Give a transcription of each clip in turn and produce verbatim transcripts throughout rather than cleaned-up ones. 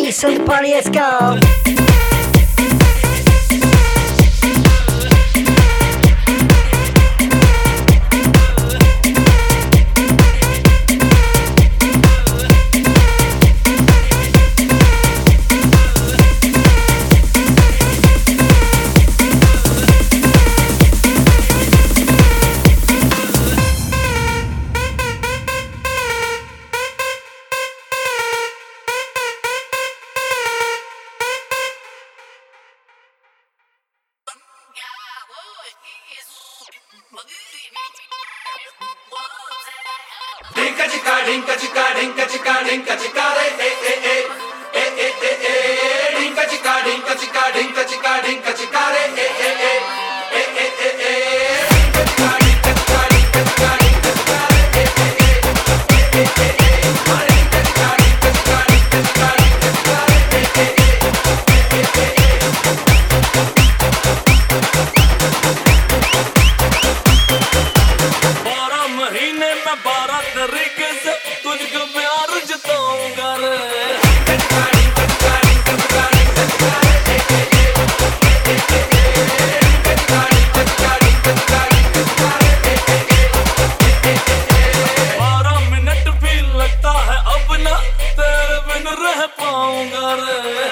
police and the party has come. Dinka chika, dinka chika, dinka chika, dinka chika, re, eh, eh, eh, eh, eh, eh, eh. Dinka chika, dinka chika, dinka chika, dinka chika, re, eh, eh, eh, eh, eh, eh, eh. Dinka chika, dinka chika, dinka chika, dinka chika, re, eh, eh, eh, eh, eh, eh, eh. Dinka chika, dinka chika, dinka chika, dinka chika, re, eh, eh, eh, eh, eh, eh, बारह महीने में बारह तरीके से तुझको प्यार जताऊंगा रे। बारह मिनट भी लगता है अब ना तेरे बिन रह पाऊंगा रे।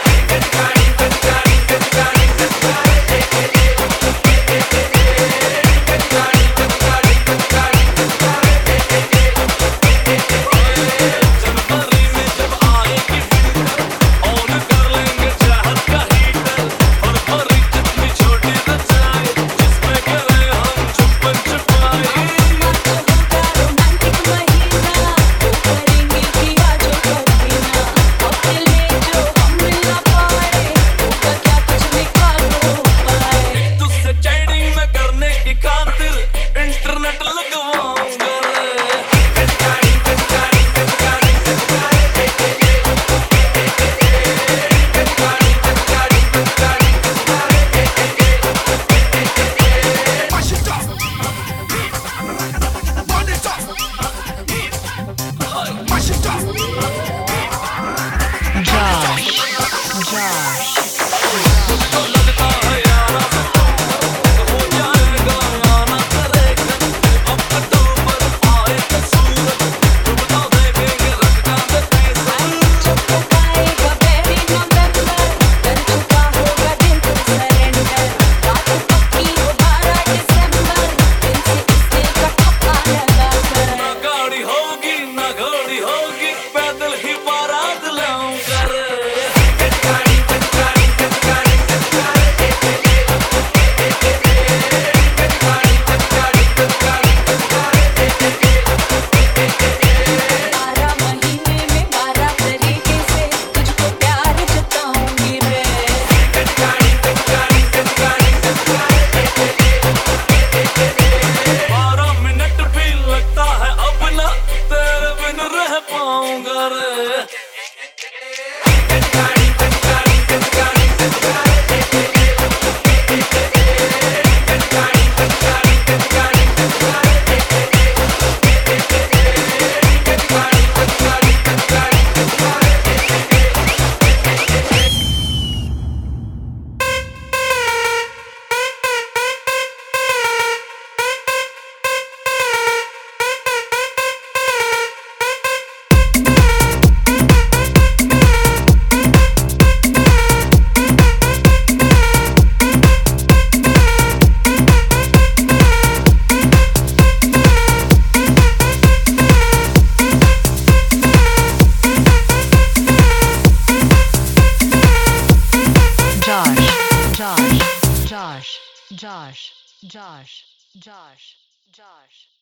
Josh, Josh, Josh, Josh.